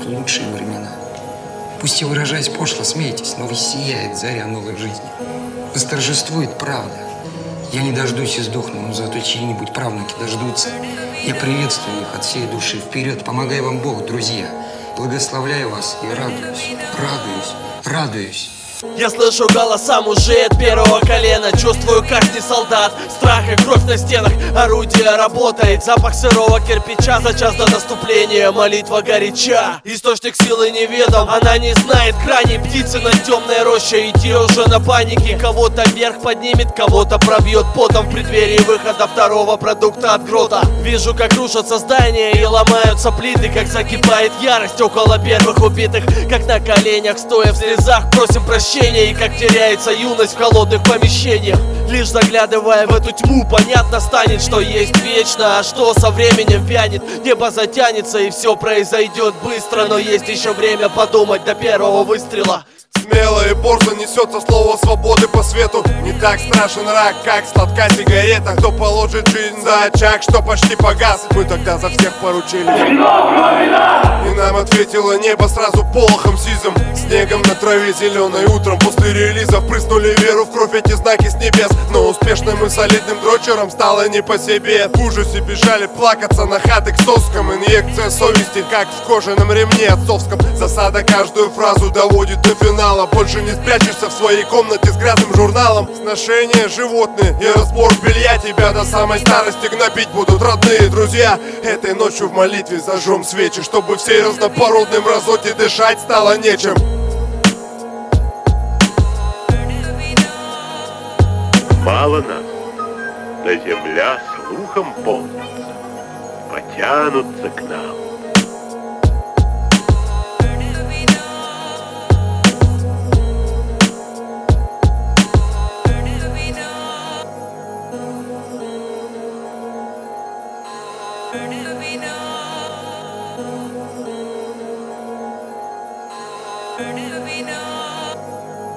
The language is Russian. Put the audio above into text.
лучшие времена. Пусть и выражаясь пошло, смейтесь, но сияет заря новой жизни. Восторжествует правда. Я не дождусь и сдохну, но зато чьи-нибудь правнуки дождутся. Я приветствую их от всей души. Вперед, помогай вам Бог, друзья. Благословляю вас и радуюсь, радуюсь. Я слышу голоса мужей от первого колена. Чувствую казни солдат, страх и кровь на стенах. Орудие работает, запах сырого кирпича. За час до наступления молитва горяча. Источник силы неведом, она не знает грани. Птицы над темной рощей, идти уже на панике. Кого-то вверх поднимет, кого-то пробьет потом в преддверии выхода второго продукта от грота. Вижу, как рушатся здания и ломаются плиты, как закипает ярость около первых убитых. Как на коленях, стоя в слезах, просим прощения. И как теряется юность в холодных помещениях. Лишь заглядывая в эту тьму, понятно станет, что есть вечно, а что со временем вянет. Небо затянется и все произойдет быстро, но есть еще время подумать до первого выстрела. Смело и борзо несется слово свободы по свету. Не так страшен рак, как сладка сигарета. Кто положит жизнь за очаг, что почти погас. Мы тогда за всех поручились. И нам ответило небо сразу полохом сизым. Снегом на траве зеленой утром после релиза впрыснули веру в кровь эти знаки с небес. Но успешным и солидным дрочером стало не по себе. В ужасе бежали плакаться на хаты к соскам. Инъекция совести, как в кожаном ремне отцовском. Засада каждую фразу доводит до финала. Больше не спрячешься в своей комнате с грязным журналом. Сношения животные и разбор белья. Тебя до самой старости гнобить будут родные друзья. Этой ночью в молитве зажжем свечи, чтобы всей разнопородной мразоте дышать стало нечем. Мало нас, да земля слухом полнится, потянутся к нам. Where do we know?